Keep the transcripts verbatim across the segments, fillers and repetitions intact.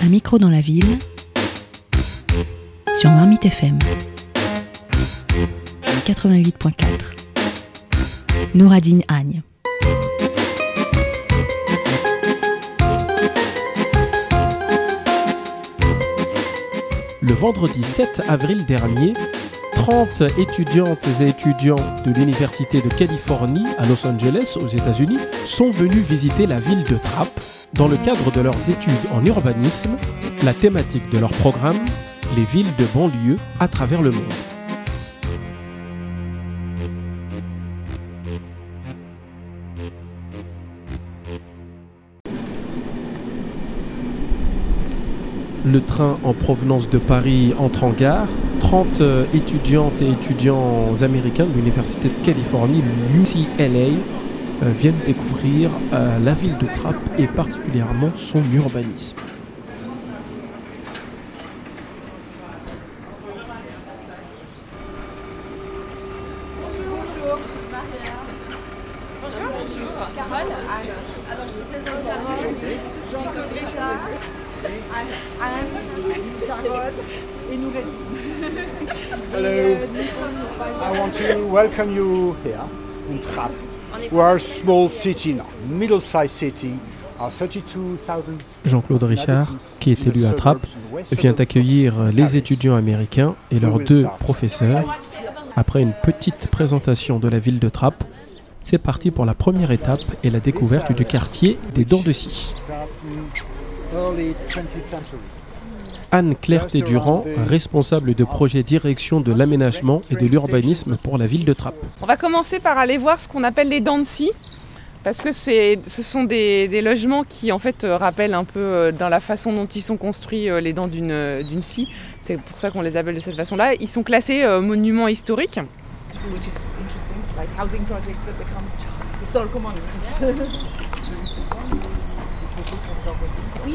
Un micro dans la ville sur Marmite F M quatre-vingt-huit point quatre. Nouradine Agne. Le vendredi sept avril dernier, trente étudiantes et étudiants de l'Université de Californie à Los Angeles, aux États-Unis, sont venus visiter la ville de Trappes dans le cadre de leurs études en urbanisme. La thématique de leur programme, les villes de banlieue à travers le monde. Le train en provenance de Paris entre en gare. trente étudiantes et étudiants américains de l'Université de Californie, l'U C L A, euh, viennent découvrir euh, la ville de Trappes et particulièrement son urbanisme. Bonjour, Maria. Bonjour. Bonjour. Carole. Alors, je te présente Carole, Jean-Claude Richard, Anne, Carole et Nouradine. Hello. I want to welcome you here in Trappes. We are a small city now, middle-sized city. Jean-Claude Richard, qui est élu à Trappes, vient accueillir les étudiants américains et leurs deux professeurs. Après une petite présentation de la ville de Trappes, c'est parti pour la première étape et la découverte du quartier des Dents de Scie. Anne Clerté-Durand, responsable de projet direction de l'aménagement et de l'urbanisme pour la ville de Trappes. On va commencer par aller voir ce qu'on appelle les Dents de Scie. Parce que c'est, ce sont des, des logements qui en fait rappellent un peu dans la façon dont ils sont construits les dents d'une, d'une scie. C'est pour ça qu'on les appelle de cette façon-là. Ils sont classés euh, monuments historiques. Which is interesting, like housing projects that become historical monuments. Oui.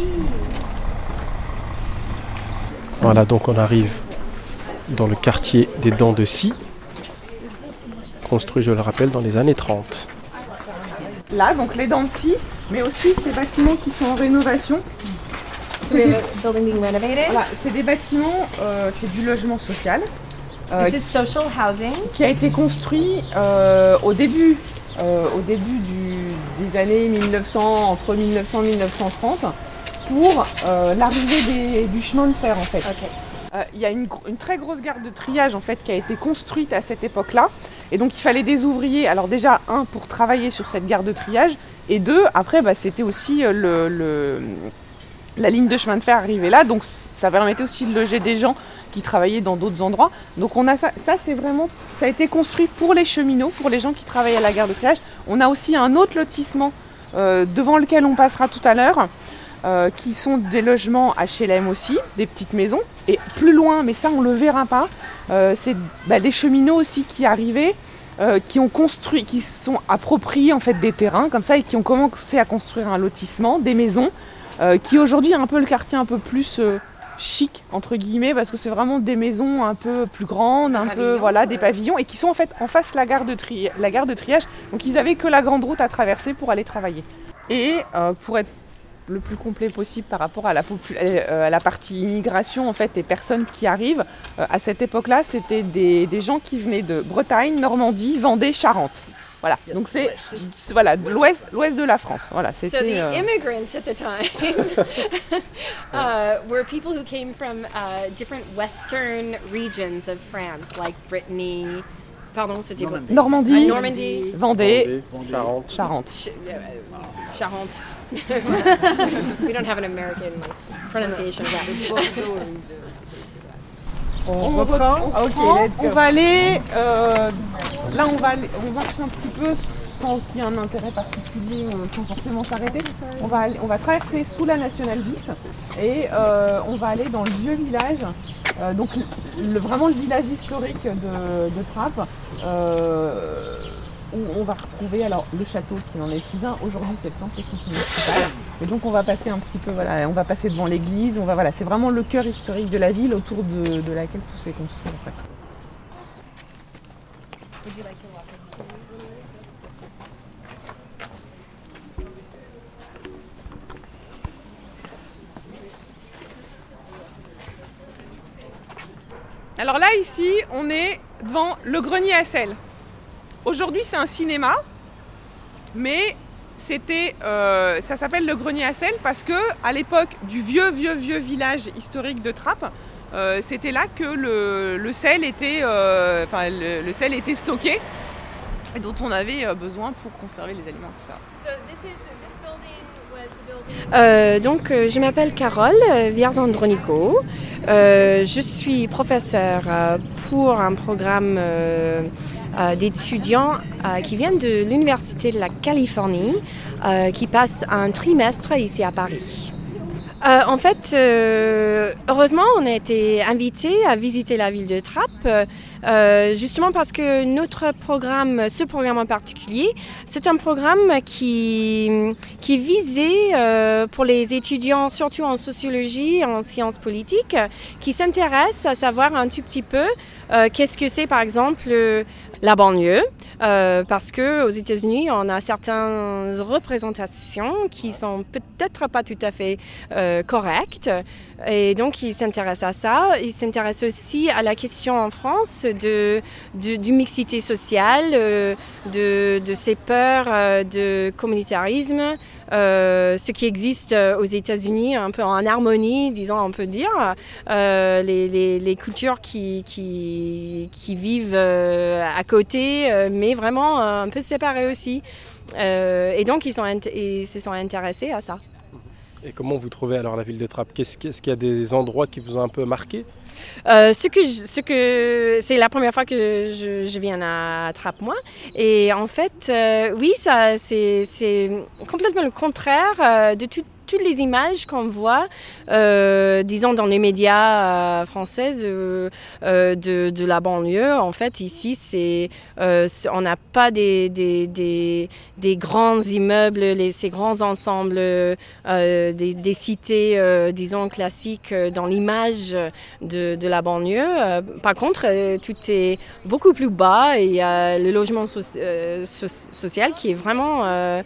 Voilà, donc on arrive dans le quartier des Dents de Scie, construit, je le rappelle, dans les années trente. Là, donc les Dents de Scie, mais aussi ces bâtiments qui sont en rénovation. C'est des, building being renovated. Voilà, c'est des bâtiments, euh, c'est du logement social. Euh, This is social housing. Qui a été construit euh, au début, euh, au début du, des années mille neuf cents, entre mille neuf cents et mille neuf cent trente, pour euh, l'arrivée des, du chemin de fer en fait. Okay. Euh, il y a une, une très grosse gare de triage en fait qui a été construite à cette époque-là. Et donc il fallait des ouvriers, alors déjà un pour travailler sur cette gare de triage, et deux, après bah, c'était aussi le, le, la ligne de chemin de fer arrivée là, donc ça permettait aussi de loger des gens qui travaillaient dans d'autres endroits. Donc on a ça, ça c'est vraiment, ça a été construit pour les cheminots, pour les gens qui travaillaient à la gare de triage. On a aussi un autre lotissement euh, devant lequel on passera tout à l'heure, euh, qui sont des logements H L M aussi, des petites maisons, et plus loin, mais ça on le verra pas. Euh, c'est bah, des cheminots aussi qui arrivaient, euh, qui ont construit, qui se sont appropriés en fait des terrains comme ça et qui ont commencé à construire un lotissement, des maisons, euh, qui aujourd'hui est un peu le quartier un peu plus euh, chic entre guillemets parce que c'est vraiment des maisons un peu plus grandes, un peu pavillons, voilà des pavillons et qui sont en fait en face de la gare de, tri- la gare de triage. Donc ils avaient que la grande route à traverser pour aller travailler. Et euh, pour être le plus complet possible par rapport à la, popul- euh, à la partie immigration en fait, et personnes qui arrivent. Euh, à cette époque-là, c'était des, des gens qui venaient de Bretagne, Normandie, Vendée, Charente. Voilà, donc c'est voilà, l'ouest, l'ouest de la France. Voilà, c'était, so the euh... immigrants at the time uh, were people who came from uh, different western regions of France, like Brittany. Pardon, c'était quoi? Normandie, uh, Normandie, Vendée, Vendée, Charente. Charente. Ch- uh, Charente. We don't have an American like, pronunciation of that. On, on reprend. On, reprend. Okay, on va aller. Euh, là, on va aller, on marche un petit peu sans qu'il y ait un intérêt particulier, euh, sans forcément s'arrêter. On va, aller, on va traverser sous la Nationale dix et euh, on va aller dans le vieux village. Euh, donc le, vraiment le village historique de, de Trappes. Euh, où on va retrouver alors le château qui n'en est plus un. Aujourd'hui, c'est le centre municipal. Et donc, on va passer un petit peu, voilà, on va passer devant l'église. On va, voilà, c'est vraiment le cœur historique de la ville autour de, de laquelle tout s'est construit. En fait. Would you like to walk in? Alors là, ici, on est devant le grenier à sel. Aujourd'hui, c'est un cinéma, mais c'était, euh, ça s'appelle le grenier à sel parce que à l'époque du vieux, vieux, vieux village historique de Trappes, euh, c'était là que le, le sel était, euh, enfin, le, le sel était stocké et dont on avait besoin pour conserver les aliments, et cetera. So this is, this building was the building... Euh, donc, euh, je m'appelle Carole Vierzandronico. Euh, je suis professeure euh, pour un programme euh, euh, d'étudiants euh, qui viennent de l'Université de la Californie, euh, qui passent un trimestre ici à Paris. Euh, en fait, euh, heureusement, on a été invités à visiter la ville de Trappes, euh, justement parce que notre programme, ce programme en particulier, c'est un programme qui, qui visait euh, pour les étudiants, surtout en sociologie, en sciences politiques, qui s'intéressent à savoir un tout petit peu euh, qu'est-ce que c'est, par exemple, la banlieue, euh, parce qu'aux États-Unis, on a certaines représentations qui sont peut-être pas tout à fait euh, correctes. Et donc, ils s'intéressent à ça. Ils s'intéressent aussi à la question en France de, de, du mixité sociale, euh, de, de ces peurs euh, de communautarisme, euh, ce qui existe aux États-Unis un peu en harmonie, disons, on peut dire. Euh, les, les, les cultures qui, qui, qui vivent euh, à côté, euh, mais vraiment euh, un peu séparées aussi. Euh, et donc, ils, sont, ils se sont intéressés à ça. Et comment vous trouvez alors la ville de Trappes ? Qu'est-ce, Est-ce qu'il y a des endroits qui vous ont un peu marqué ? Euh, ce que, je, ce que c'est la première fois que je, je viens à Trappes, moi. Et en fait, euh, oui, ça, c'est, c'est complètement le contraire euh, de tout. Toutes les images qu'on voit, euh, disons dans les médias euh, françaises euh, euh, de, de la banlieue, en fait ici c'est, euh, on n'a pas des, des, des, des grands immeubles, les, ces grands ensembles, euh, des, des cités, euh, disons classiques dans l'image de, de la banlieue. Euh, par contre, euh, tout est beaucoup plus bas et il y a le logement so- euh, so- social qui est vraiment, euh,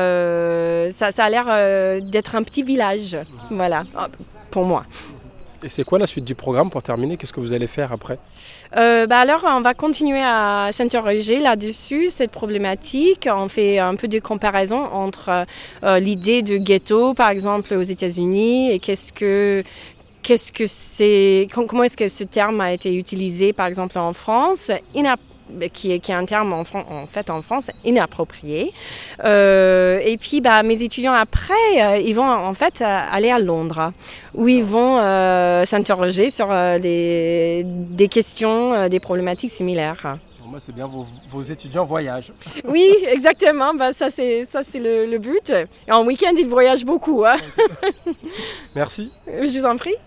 euh, ça, ça a l'air euh, d'être un petit village, voilà, pour moi. Et c'est quoi la suite du programme pour terminer ? Qu'est-ce que vous allez faire après ? euh, bah alors, on va continuer à s'interroger là-dessus, cette problématique. On fait un peu de comparaison entre euh, l'idée de ghetto, par exemple, aux États-Unis, et qu'est-ce que qu'est-ce que c'est, comment est-ce que ce terme a été utilisé, par exemple, en France, Inap- Qui est, qui est un terme en, Fran- en fait en France inapproprié. Euh, et puis bah, mes étudiants après, euh, ils vont en fait euh, aller à Londres, où ils vont euh, s'interroger sur euh, des, des questions, euh, des problématiques similaires. Moi, c'est bien, vos, vos étudiants voyagent. Oui, exactement, bah, ça c'est, ça, c'est le, le but. Et en week-end, ils voyagent beaucoup. Hein. Merci. Je vous en prie.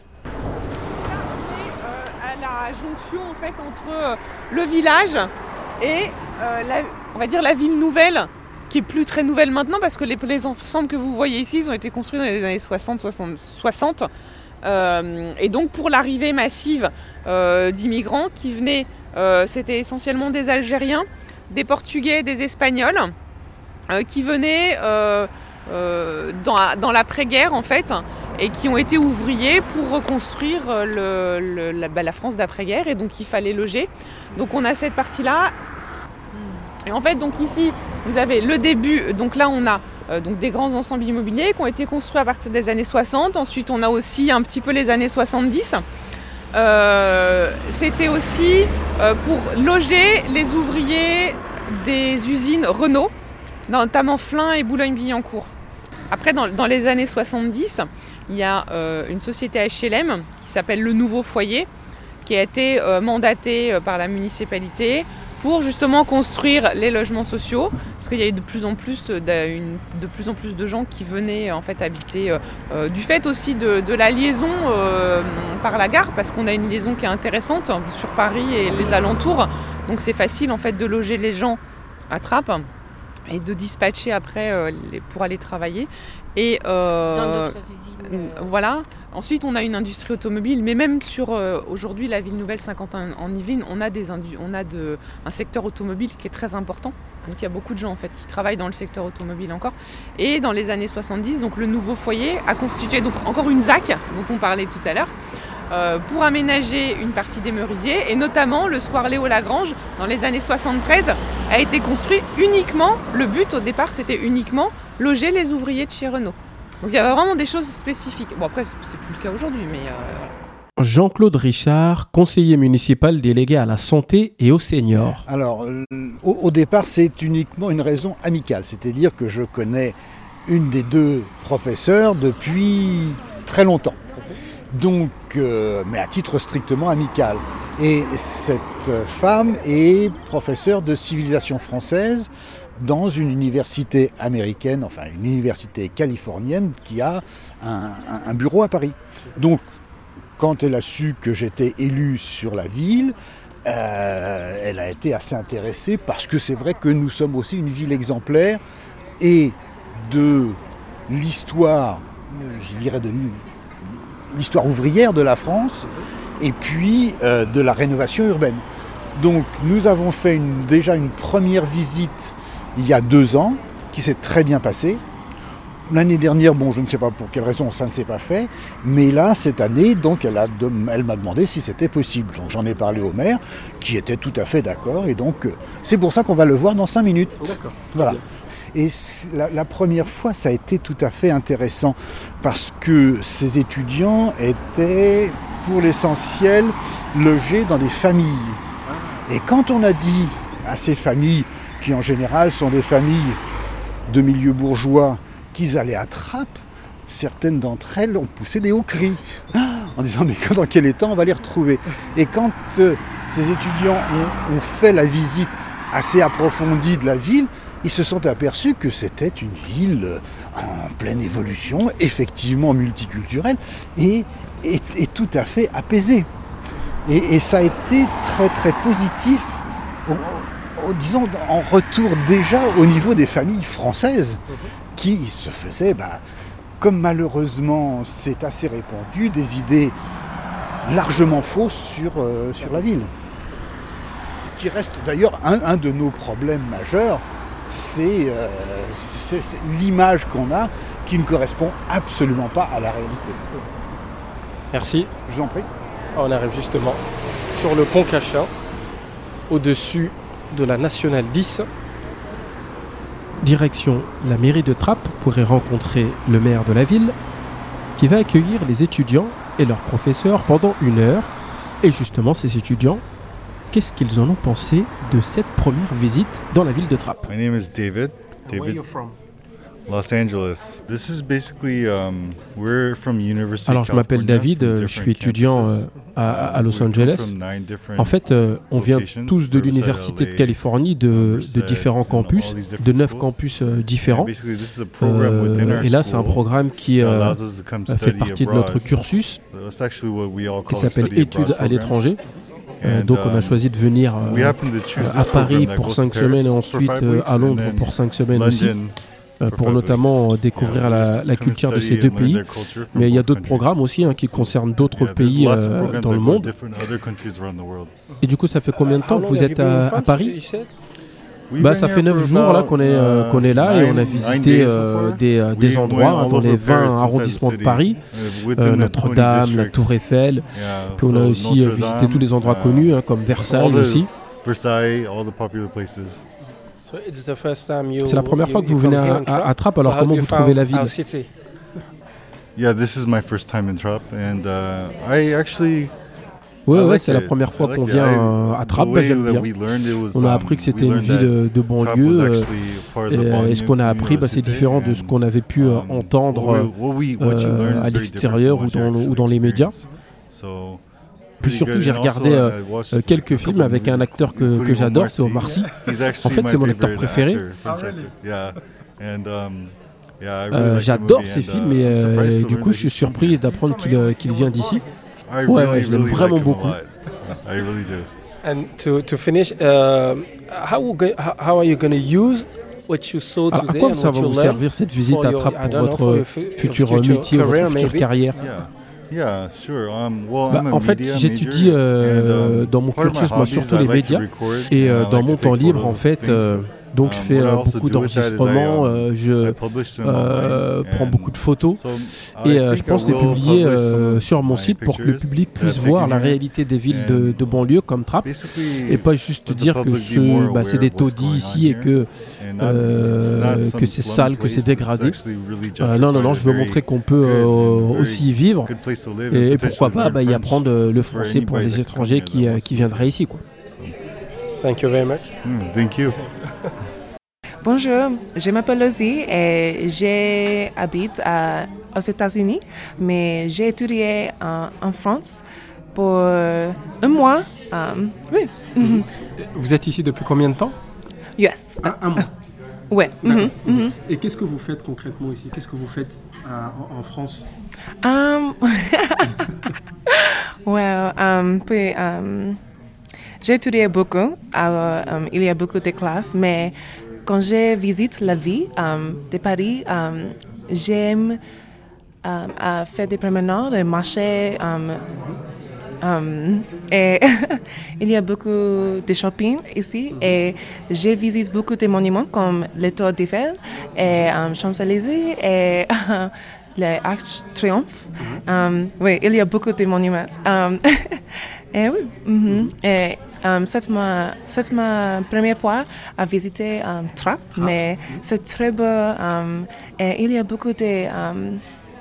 La jonction en fait entre le village et euh, la, on va dire la ville nouvelle, qui est plus très nouvelle maintenant parce que les, les ensembles que vous voyez ici ils ont été construits dans les années soixante soixante euh, et donc pour l'arrivée massive euh, d'immigrants qui venaient, euh, c'était essentiellement des Algériens, des Portugais, des Espagnols euh, qui venaient euh, euh, dans, dans l'après-guerre en fait, et qui ont été ouvriers pour reconstruire le, le, la, bah, la France d'après-guerre, et donc il fallait loger. Donc on a cette partie-là. Et en fait, donc ici, vous avez le début. Donc là, on a euh, donc des grands ensembles immobiliers qui ont été construits à partir des années soixante. Ensuite, on a aussi un petit peu les années soixante-dix. Euh, c'était aussi euh, pour loger les ouvriers des usines Renault, notamment Flins et Boulogne-Billancourt. Après, dans, dans les années soixante-dix, il y a euh, une société H L M qui s'appelle Le Nouveau Foyer, qui a été euh, mandatée euh, par la municipalité pour justement construire les logements sociaux, parce qu'il y a eu de plus en plus de, une, de plus en plus de gens qui venaient en fait habiter euh, euh, du fait aussi de, de la liaison euh, par la gare, parce qu'on a une liaison qui est intéressante sur Paris et les alentours, donc c'est facile en fait de loger les gens à Trappes et de dispatcher après euh, les, pour aller travailler. Et euh, dans d'autres usines. Euh... Voilà. Ensuite, on a une industrie automobile, mais même sur euh, aujourd'hui la ville nouvelle Saint-Quentin en Yvelines, on a des indu- on a de, un secteur automobile qui est très important. Donc il y a beaucoup de gens en fait qui travaillent dans le secteur automobile encore. Et dans les années soixante-dix, donc le Nouveau Foyer a constitué donc encore une Z A C dont on parlait tout à l'heure, euh, pour aménager une partie des Merisiers, et notamment le square Léo Lagrange, dans les années soixante-treize, a été construit uniquement, le but au départ c'était uniquement loger les ouvriers de chez Renault. Donc il y avait vraiment des choses spécifiques. Bon après, c'est plus le cas aujourd'hui, mais... Euh... Jean-Claude Richard, conseiller municipal délégué à la santé et aux seniors. Alors, euh, au, au départ, c'est uniquement une raison amicale, c'est-à-dire que je connais une des deux professeurs depuis très longtemps. Donc, euh, mais à titre strictement amical. Et cette femme est professeure de civilisation française dans une université américaine, enfin une université californienne qui a un, un, un bureau à Paris. Donc, quand elle a su que j'étais élu sur la ville, euh, elle a été assez intéressée parce que c'est vrai que nous sommes aussi une ville exemplaire et de l'histoire, je dirais de l'histoire ouvrière de la France et puis euh, de la rénovation urbaine. Donc nous avons fait une, déjà une première visite il y a deux ans qui s'est très bien passée. L'année dernière, bon, je ne sais pas pour quelle raison ça ne s'est pas fait, mais là, cette année, donc, elle, a, elle m'a demandé si c'était possible. Donc j'en ai parlé au maire, qui était tout à fait d'accord, et donc c'est pour ça qu'on va le voir dans cinq minutes. D'accord. Voilà. Et la, la première fois, ça a été tout à fait intéressant, parce que ces étudiants étaient, pour l'essentiel, logés dans des familles. Et quand on a dit à ces familles, qui en général sont des familles de milieu bourgeois, qu'ils allaient à Trappes, certaines d'entre elles ont poussé des hauts cris, en disant mais dans quel état on va les retrouver. Et quand euh, ces étudiants ont, ont fait la visite assez approfondie de la ville, ils se sont aperçus que c'était une ville en pleine évolution, effectivement multiculturelle et, et, et tout à fait apaisée. Et, et ça a été très très positif, au, au, disons en retour déjà au niveau des familles françaises, qui se faisaient, bah, comme malheureusement c'est assez répandu, des idées largement fausses sur, euh, sur la ville. Qui reste d'ailleurs un, un de nos problèmes majeurs, c'est, euh, c'est, c'est l'image qu'on a qui ne correspond absolument pas à la réalité. Merci. Je vous en prie. On arrive justement sur le pont Cachin, au-dessus de la Nationale dix. Direction la mairie de Trappes pour y rencontrer le maire de la ville qui va accueillir les étudiants et leurs professeurs pendant une heure. Et justement, ces étudiants, qu'est-ce qu'ils en ont pensé de cette première visite dans la ville de Trappes? My name is David. David. Where are you from? Los Angeles. This is basically um, we're from University. Alors je m'appelle David, je suis étudiant euh, à, à Los Angeles. En fait, euh, on vient tous de l'université de Californie, de, de différents campus, de neuf campus euh, différents. Euh, et là, c'est un programme qui euh, fait partie de notre cursus, qui s'appelle Études à l'étranger. Euh, donc on a choisi de venir euh, à Paris pour cinq semaines et ensuite euh, à Londres pour cinq semaines aussi. Pour notamment découvrir la, la culture de ces deux pays. Mais il y a d'autres programmes aussi hein, qui concernent d'autres pays euh, dans le monde. Et du coup, ça fait combien de temps que vous êtes à, à Paris? Bah, ça fait neuf jours là, qu'on est, euh, qu'on est là et on a visité euh, des, euh, des endroits hein, dans les vingt arrondissements de Paris, euh, Notre-Dame, la Tour Eiffel. Puis on a aussi euh, visité tous les endroits connus hein, comme Versailles aussi. C'est la première fois que vous venez à, à, à Trappes, alors comment vous trouvez la ville? Yeah, this is my first time in Trappes, and uh, I actually. Oui, ouais, c'est la première fois qu'on vient euh, à Trappes, bah, j'aime bien. On a appris que c'était une ville de banlieue, euh, et, et ce qu'on a appris, bah, c'est différent de ce qu'on avait pu euh, entendre euh, à l'extérieur ou dans, ou dans les médias. Puis surtout, j'ai regardé euh, euh, quelques films avec un acteur que, que j'adore, c'est Omar Sy. En fait, c'est mon acteur préféré. Euh, j'adore ces films et euh, du coup, je suis surpris d'apprendre qu'il, euh, qu'il vient d'ici. Ouais, ouais, je l'aime vraiment beaucoup. And to, to finish, uh, how, how are you going to use what you saw today? À quoi ça va vous servir cette visite à Trappes pour votre futur métier ou votre future carrière? Yeah, sure. Um, well, bah, en fait, j'étudie euh, and, um, dans mon cursus, moi, surtout les médias. Et euh, dans mon temps libre, en fait, euh, Donc je fais euh, beaucoup d'enregistrements, euh, je euh, prends beaucoup de photos et euh, je pense les publier euh, sur mon site pour que le public puisse voir la réalité des villes de, de banlieue comme Trappes et pas juste dire que ce, bah, c'est des taudis ici et que, euh, que c'est sale, que c'est dégradé. Euh, non, non, non, je veux montrer qu'on peut euh, aussi y vivre et, et pourquoi pas bah, y apprendre le français pour des étrangers qui, euh, qui viendraient ici, quoi. Thank you very much. Mm, thank you. Bonjour, je m'appelle Lozzie et j'habite à, aux États-Unis, mais j'ai étudié en, en France pour un mois. Um, oui. Vous êtes ici depuis combien de temps? Yes. Un, un mois. Ouais. Mm-hmm, mm-hmm. Et qu'est-ce que vous faites concrètement ici? Qu'est-ce que vous faites euh, en, en France? Um, well, um, puis, um, j'ai étudié beaucoup, alors um, il y a beaucoup de classes, mais quand je visite la ville um, de Paris, um, j'aime um, à faire des promenades, des marchés, um, um, et il y a beaucoup de shopping ici, et je visite beaucoup de monuments comme le Tour d'Eiffel, et um, Champs-Élysées, et l'Arc de Triomphe. Um, oui, il y a beaucoup de monuments. Um, et oui, mm-hmm. et, um, c'est, ma, c'est ma première fois à visiter um, Trappes, ah. mais c'est très beau. Um, et il y a beaucoup de... Um,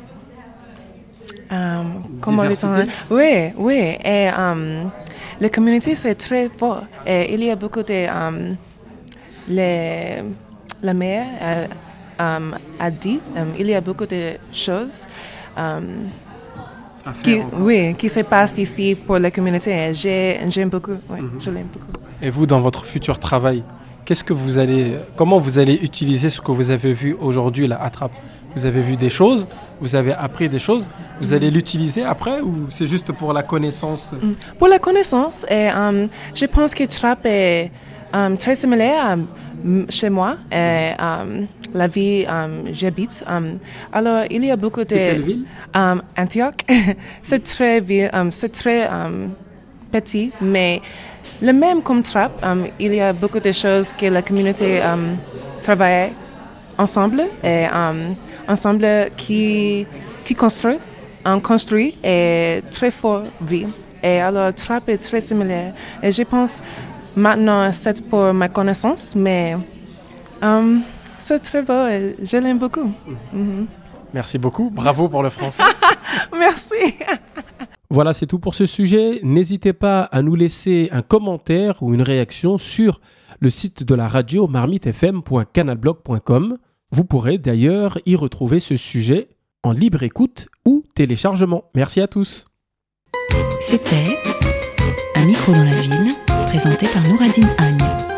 um, comment le temps? Oui, oui. Et um, la communauté, c'est très fort. Et il y a beaucoup de... Um, les, la maire euh, um, a dit, um, il y a beaucoup de choses... Um, Qui, oui, qui se passe ici pour la communauté. J'ai, j'aime beaucoup, oui, mm-hmm. je l'aime beaucoup. Et vous, dans votre futur travail, qu'est-ce que vous allez, comment vous allez utiliser ce que vous avez vu aujourd'hui là, à Trappes? Vous avez vu des choses, vous avez appris des choses, vous allez l'utiliser après ou c'est juste pour la connaissance? Pour la connaissance, et, um, je pense que Trappes est um, très similaire à chez moi, et, um, la ville um, j'habite. Um, alors, il y a beaucoup de... C'est quelle ville? Um, Antioche. c'est très, um, c'est très um, petit, mais le même comme Trappes, um, il y a beaucoup de choses que la communauté um, travaille ensemble, et um, ensemble qui, qui construit, um, construit et très fort vie. Et alors, Trappes est très similaire. Et je pense... Maintenant, c'est pour ma connaissance, mais um, c'est très beau et je l'aime beaucoup. Mm-hmm. Merci beaucoup. Bravo pour le français. Merci. Voilà, c'est tout pour ce sujet. N'hésitez pas à nous laisser un commentaire ou une réaction sur le site de la radio marmite f m point canalblog point com. Vous pourrez d'ailleurs y retrouver ce sujet en libre écoute ou téléchargement. Merci à tous. C'était Un micro dans la ville, présenté par Nouradine Agne.